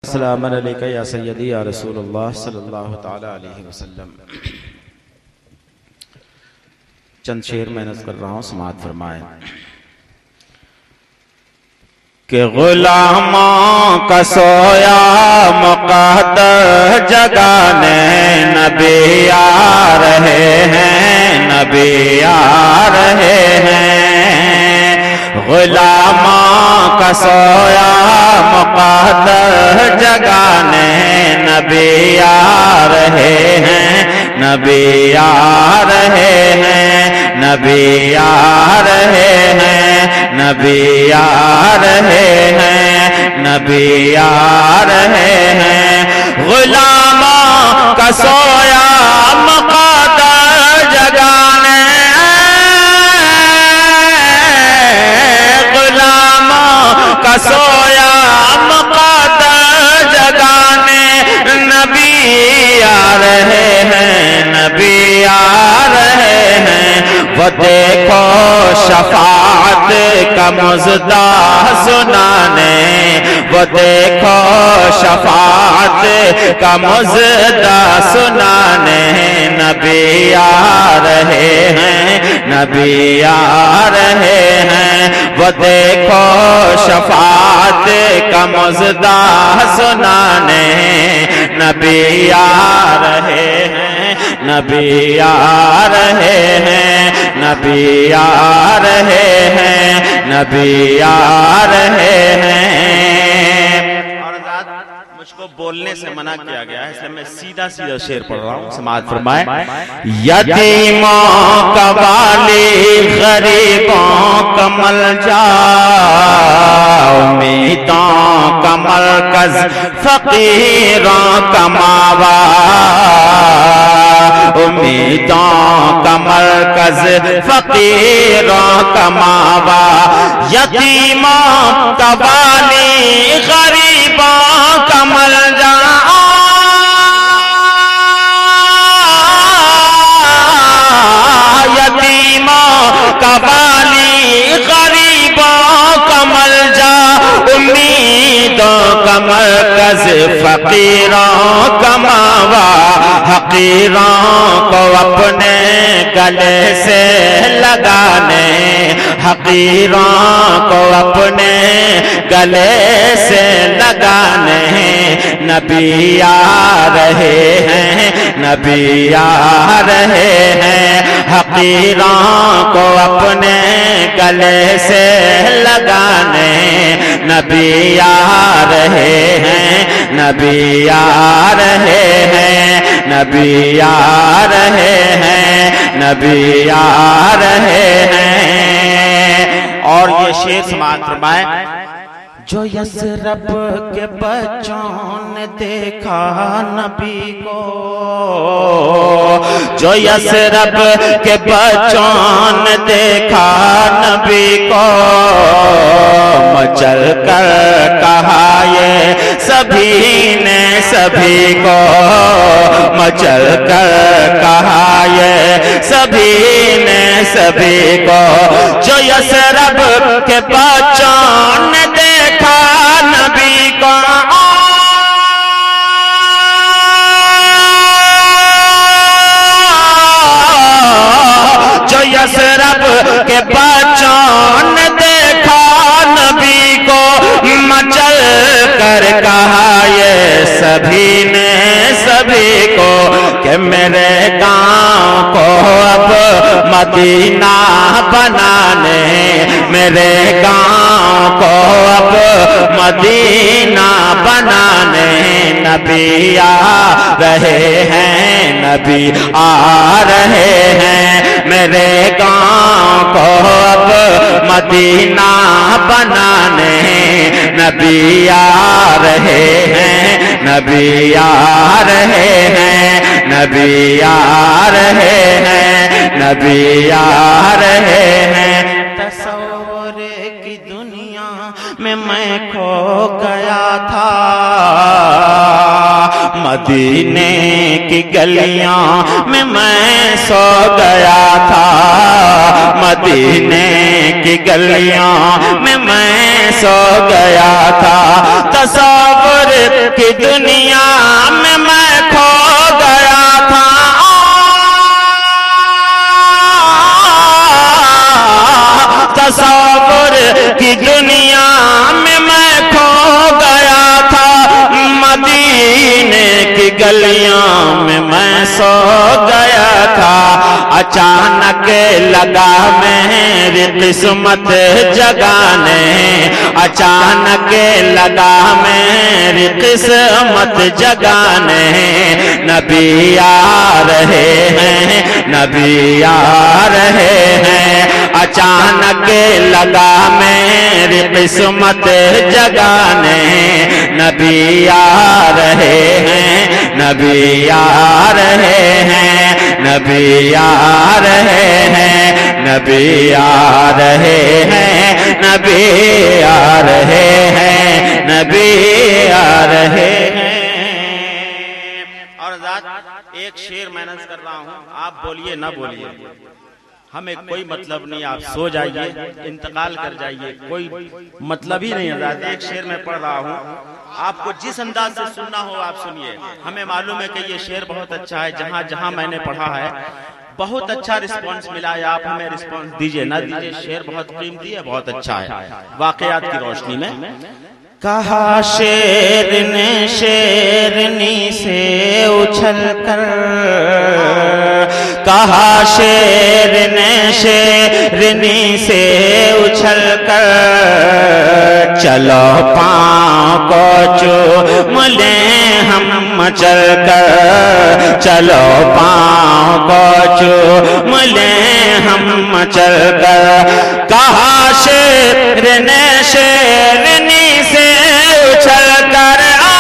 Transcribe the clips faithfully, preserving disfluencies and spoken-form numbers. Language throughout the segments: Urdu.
سلام علیکہ یا سیدی یا رسول اللہ صلی اللہ تعالی علیہ وسلم۔ چند شعر میں نظر کر رہا ہوں، سماعت فرمائیں۔ کہ غلاموں کا سویا مقدر جگانے نبی آ رہے ہیں، نبی آ رہے ہیں۔ غلاموں کا سویا مقدر جگانے نبی آ رہے ہیں، نبی آ رہے ہیں، نبی آ رہے ہیں، نبی آ رہے ہیں، نبی آ رہے ہیں۔ غلاموں کا سویا مقدر جگانے، غلاموں کا سویا مقدر جگانے نبی آ رہے ہیں، نبی آ رہے ہیں۔ وہ دیکھو شفاعت کا مژدہ سنانے، وہ دیکھو شفاعت کا مژدہ سنانے نبی آ رہے ہیں، نبی آ رہے ہیں۔ وہ دیکھو شفاعت کا مژدہ سنانے نبی آ رہے ہیں، نبی آ رہے ہیں، نبی آ رہے ہیں، نبی آ رہے ہیں۔ اور ذات مجھ کو بولنے سے منع کیا گیا ہے، اس لیے میں سیدھا سیدھا شعر پڑھ رہا ہوں، سماعت فرمائیں۔ یتیموں کا والی غریبوں کا ملجا، امیدوں کا مرکز فقیروں کا ماوا، امیدوں کا مرکز فقیروں کا ماوا، یتیموں کا والی غریبوں کا ملجا، یتیموں کا والی غریبوں کا ملجا، امیدوں کا مرکز فقیروں کا ماوا، حقیروں کو اپنے گلے سے لگانے، حقیروں کو اپنے گلے سے لگانے نبی آ رہے ہیں، نبی آ رہے ہیں۔ حقیروں کو اپنے گلے سے لگانے نبی آ رہے ہیں، نبی آ رہے ہیں، نبی آ رہے ہیں، نبی آ رہے ہیں۔ اور یہ شعر سماعت فرمائیں۔ جو یثرب کے بچوں نے دیکھا نبی کو، جو یثرب کے بچوں نے دیکھا نبی کو، مچل کر کہا یہ سبھی نے سبھی کو، مچل کر کہا یہ سبھی نے سبھی کو۔ جو یثرب کے بچوں نے دیکھا نبی کو، جو یثرب کے بچوں نے دیکھا نبی کو، مچل کر کہا یہ سبھی نے سبھی کو کہ میرے گاؤں کو اب مدینہ بنانے، میرے گاؤں کو اب مدینہ بنانے نبی آ رہے ہیں، نبی آ رہے ہیں۔ میرے گاؤں کو اب مدینہ بنانے نبی آ رہے ہیں، نبی آ رہے ہیں، نبی آ رہے ہیں، نبی آ رہے ہیں۔ تصور کی دنیا میں میں کھو گیا تھا، مدینے کی گلیاں میں میں سو گیا تھا، مدینے کی گلیاں میں میں سو گیا تھا، تصور کی دنیا میں میں کھو گیا تھا، تصور کی دنیا میں میں کھو گیا تھا، مدینے کی گلیاں میں میں سو گیا تھا، اچانک لگا میری قسمت جگانے، اچانک لگا میری قسمت جگانے، نبی آ رہے ہیں، نبی آ رہے ہیں، اچانک لگا میری قسمت جگانے، نبی آ رہے ہیں، نبی آ رہے ہیں، نبی آ رہے ہیں، نبی آ رہے ہیں، نبی آ رہے ہیں، نبی آ رہے ہیں۔ اور ذات ایک شعر میں نظر کر رہا ہوں، آپ بولیے نہ بولیے، ہمیں کوئی مطلب نہیں، آپ سو جائیے، انتقال کر جائیے، کوئی مطلب ہی نہیں ہے۔ ایک شعر میں پڑھ رہا ہوں، آپ کو جس انداز سے سننا ہو آپ سنیے۔ ہمیں معلوم ہے کہ یہ شعر بہت اچھا ہے، جہاں جہاں میں نے پڑھا ہے بہت اچھا رسپانس ملا ہے، آپ ہمیں رسپانس دیجئے نہ دیجئے، شعر بہت قیمتی ہے، بہت اچھا ہے واقعات کی روشنی میں۔ کہا شیر نے شیرنی سے اچھل کر، کہا شیر نے شیرنی سے اچھل کر، چلو پاؤں کو چوم لیں ہم چل کر، چلو پاؤں کو چوم لیں ہم چل کر، کہا شیر نے شیرنی سے اچھل کر،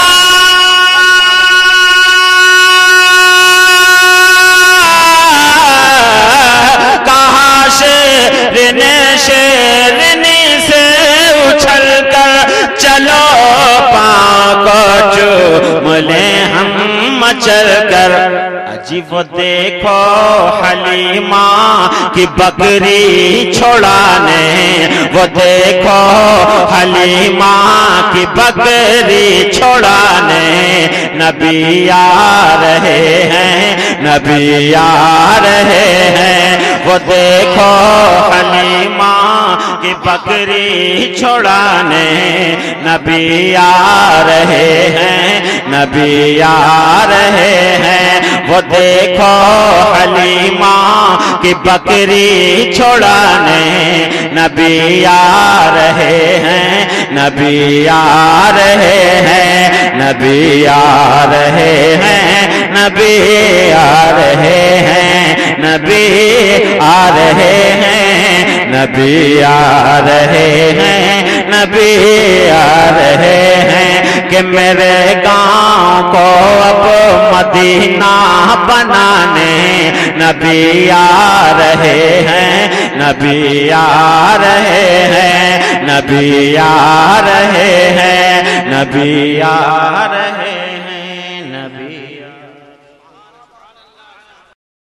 کہا شیر نے شیرنی سے اچھل کر، چلو پاؤں کو چوم لیں ہم چل کر، جی وہ دیکھو حلیمہ کی بکری چھوڑانے، وہ دیکھو حلیمہ کی بکری چھوڑانے، نبی آ رہے ہیں، نبی آ رہے ہیں، وہ دیکھو حلیمہ کی بکری چھوڑانے، نبی آ رہے ہیں، نبی آ رہے ہیں، وہ دیکھو حلیمہ کی بکری چھوڑانے، نبی آ رہے ہیں، نبی آ رہے ہیں، نبی آ رہے ہیں، نبی آ رہے ہیں، نبی آ رہے ہیں، نبی آ رہے ہیں، نبی آ رہے ہیں، کہ میرے گاؤں کو اب مدینہ بنانے، نبی آ رہے ہیں، نبی آ رہے ہیں، نبی آ رہے ہیں، نبی آ رہے ہیں۔